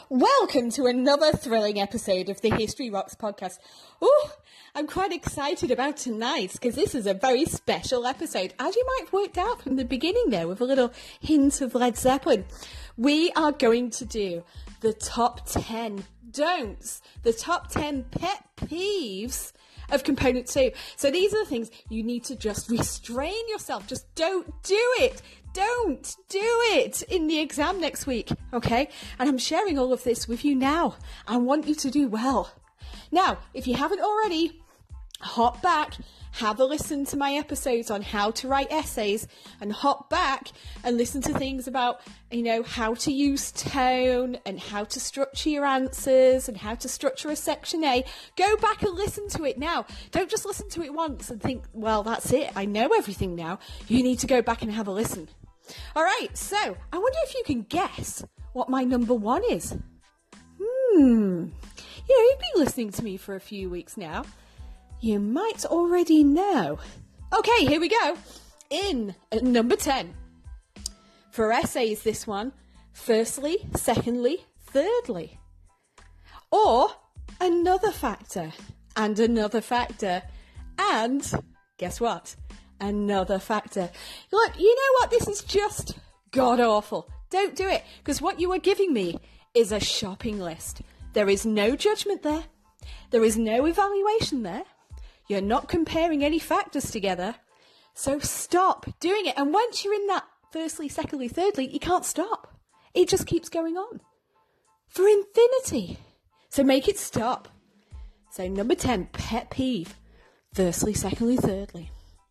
Welcome to another thrilling episode of the History Rocks podcast. Oh, I'm quite excited about tonight because this is a very special episode. As you might have worked out from the beginning there with a little hint of Led Zeppelin, we are going to do the top 10 don'ts, the top 10 pet peeves of Component 2. So these are the things you need to just restrain yourself. Just don't do it. Don't do it in the exam next week, okay? And I'm sharing all of this with you now. I want you to do well. Now, if you haven't already, hop back, have a listen to my episodes on how to write essays, and hop back and listen to things about, how to use tone and how to structure your answers and how to structure a section A. Go back and listen to it now. Don't just listen to it once and think, well, that's it. I know everything now. You need to go back and have a listen. All right, so I wonder if you can guess what my number one is. You've been listening to me for a few weeks now. You might already know. Okay, here we go. In at number 10. For essays, this one. Firstly, secondly, thirdly. Or another factor, and another factor, and guess what? Another factor. Look, you know what? This is just god-awful. Don't do it, because what you are giving me is a shopping list. There is no judgment there. There is no evaluation there. You're not comparing any factors together. So stop doing it. And once you're in that firstly, secondly, thirdly, you can't stop. It just keeps going on for infinity. So make it stop. So number 10, pet peeve. Firstly, secondly, thirdly.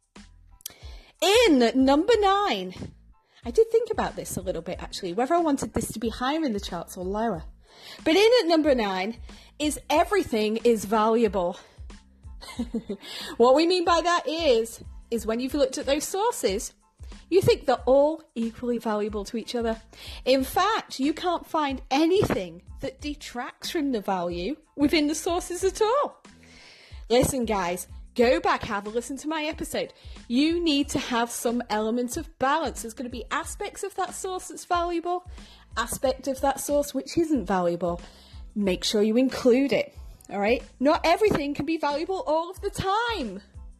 In at number 9, I did think about this a little bit actually, whether I wanted this to be higher in the charts or lower. But in at number 9 is everything is valuable. What we mean by that is when you've looked at those sources, you think they're all equally valuable to each other. In fact, you can't find anything that detracts from the value within the sources at all. Listen, guys, go back, have a listen to my episode. You need to have some element of balance. There's going to be aspects of that source that's valuable, aspect of that source which isn't valuable. Make sure you include it, all right? Not everything can be valuable all of the time.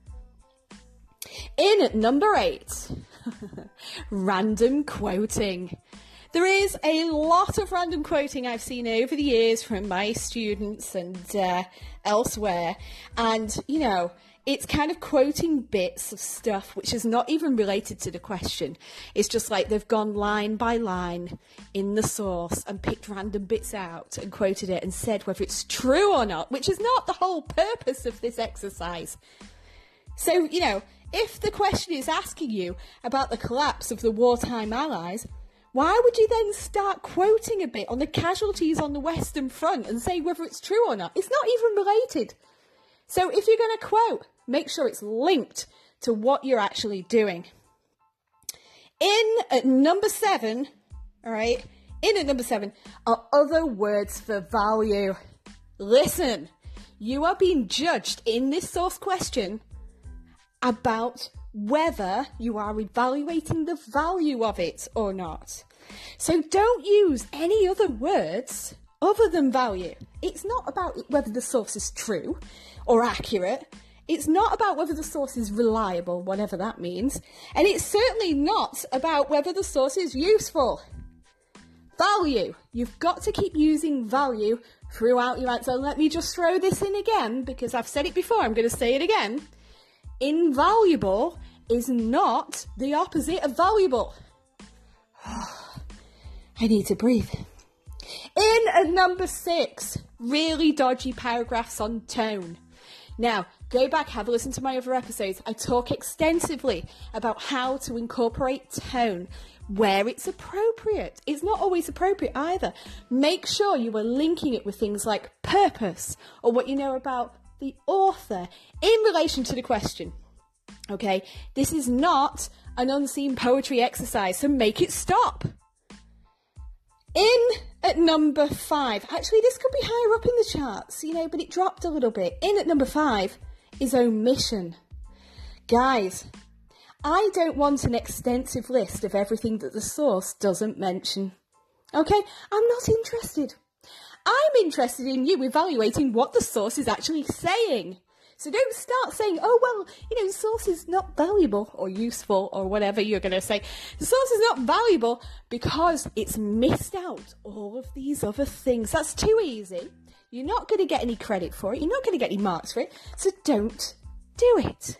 In at number 8, random quoting. There is a lot of random quoting I've seen over the years from my students and elsewhere. And, it's kind of quoting bits of stuff which is not even related to the question. It's just like they've gone line by line in the source and picked random bits out and quoted it and said whether it's true or not, which is not the whole purpose of this exercise. So, if the question is asking you about the collapse of the wartime allies, why would you then start quoting a bit on the casualties on the Western Front and say whether it's true or not? It's not even related. So if you're going to quote, make sure it's linked to what you're actually doing. In at number 7, all right, in at number 7 are other words for value. Listen, you are being judged in this source question about whether you are evaluating the value of it or not. So don't use any other words other than value. It's not about whether the source is true or accurate. It's not about whether the source is reliable, whatever that means. And it's certainly not about whether the source is useful. Value. You've got to keep using value throughout your answer. Let me just throw this in again because I've said it before. I'm going to say it again. Invaluable is not the opposite of valuable. I need to breathe. In at number 6, really dodgy paragraphs on tone. Now, go back, have a listen to my other episodes. I talk extensively about how to incorporate tone where it's appropriate. It's not always appropriate either. Make sure you are linking it with things like purpose or what you know about the author in relation to the question. Okay, this is not an unseen poetry exercise, so make it stop. In at number 5, actually this could be higher up in the charts, but it dropped a little bit. In at number 5 is omission. Guys, I don't want an extensive list of everything that the source doesn't mention. Okay, I'm not interested. I'm interested in you evaluating what the source is actually saying. So don't start saying, oh, well, the source is not valuable or useful or whatever you're going to say. The source is not valuable because it's missed out all of these other things. That's too easy. You're not going to get any credit for it. You're not going to get any marks for it. So don't do it.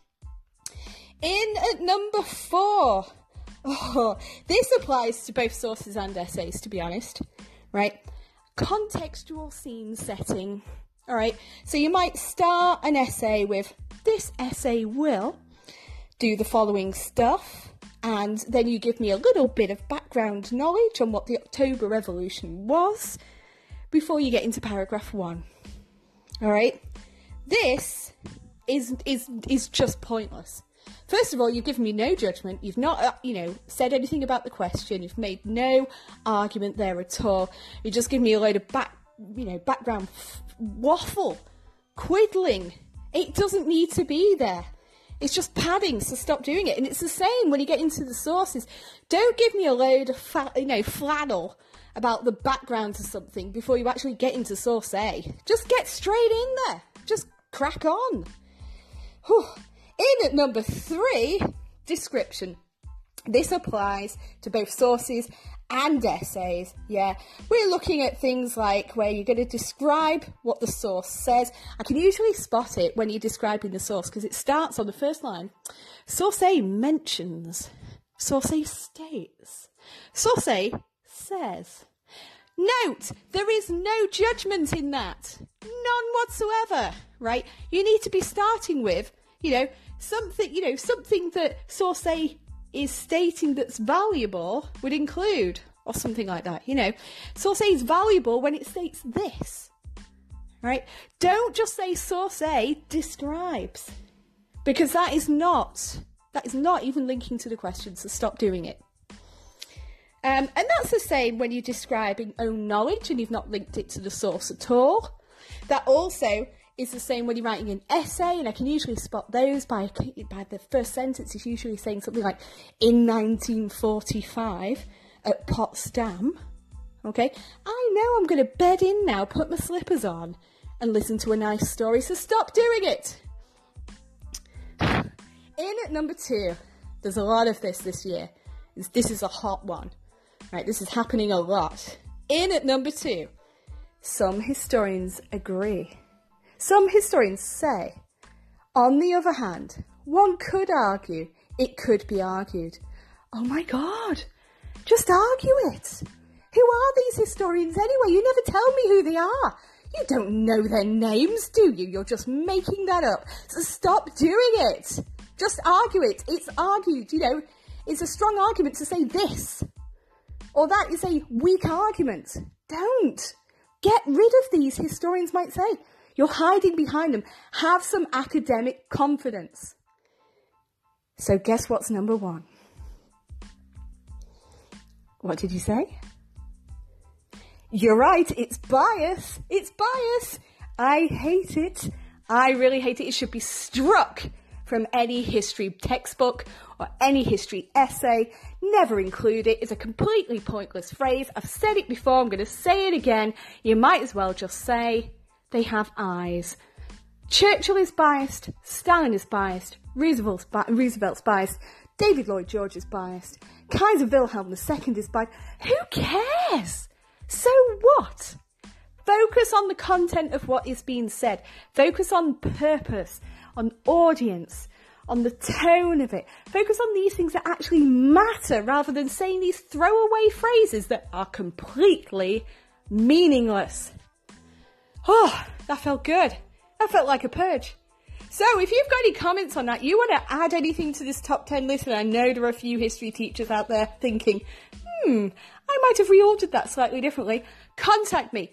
In at number 4. Oh, this applies to both sources and essays, to be honest, right? Contextual scene setting. All right, so you might start an essay with, this essay will do the following stuff, and then you give me a little bit of background knowledge on what the October Revolution was before you get into paragraph 1. All right, this is just pointless. First of all, you've given me no judgment. You've not, said anything about the question. You've made no argument there at all. You just give me a load of background waffle, quiddling. It doesn't need to be there. It's just padding, so stop doing it. And it's the same when you get into the sources. Don't give me a load of flannel about the background to something before you actually get into source A. Just get straight in there. Just crack on. Whew. In at number 3, description. This applies to both sources and essays. Yeah, we're looking at things like where you're going to describe what the source says. I can usually spot it when you're describing the source because it starts on the first line. Source A mentions. Source A states. Source A says. Note, there is no judgment in that. None whatsoever, right? You need to be starting with, something that source A is stating that's valuable would include, or something like that, Source A is valuable when it states this, right? Don't just say source A describes, because that is not even linking to the question, so stop doing it. And that's the same when you're describing own knowledge and you've not linked it to the source at all. That also is the same when you're writing an essay, and I can usually spot those by the first sentence. It's usually saying something like, in 1945 at Potsdam. Okay, I know I'm going to bed in now, put my slippers on, and listen to a nice story, so stop doing it. In at number 2, there's a lot of this year. This is a hot one, right? This is happening a lot. In at number 2, some historians agree. Some historians say, on the other hand, one could argue, it could be argued. Oh my God, just argue it. Who are these historians anyway? You never tell me who they are. You don't know their names, do you? You're just making that up. So stop doing it. Just argue it. It's argued, It's a strong argument to say this. Or that is a weak argument. Don't. Get rid of these, historians might say. You're hiding behind them. Have some academic confidence. So guess what's number 1? What did you say? You're right, it's bias. It's bias. I hate it. I really hate it. It should be struck from any history textbook or any history essay. Never include it. It's a completely pointless phrase. I've said it before. I'm going to say it again. You might as well just say, they have eyes. Churchill is biased. Stalin is biased. Roosevelt's biased. David Lloyd George is biased. Kaiser Wilhelm II is biased. Who cares? So what? Focus on the content of what is being said. Focus on purpose, on audience, on the tone of it. Focus on these things that actually matter rather than saying these throwaway phrases that are completely meaningless. Oh, that felt good. That felt like a purge. So if you've got any comments on that, you want to add anything to this top 10 list, and I know there are a few history teachers out there thinking, I might have reordered that slightly differently, contact me,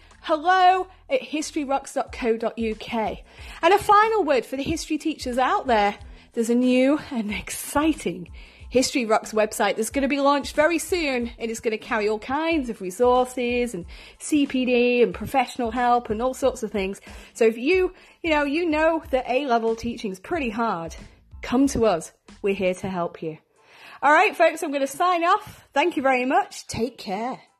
hello@historyrocks.co.uk. And a final word for the history teachers out there. There's a new and exciting History Rocks website that's going to be launched very soon, and it's going to carry all kinds of resources and CPD and professional help and all sorts of things. So if you know that A-level teaching is pretty hard, come to us. We're here to help you. All right, folks, I'm going to sign off. Thank you very much. Take care.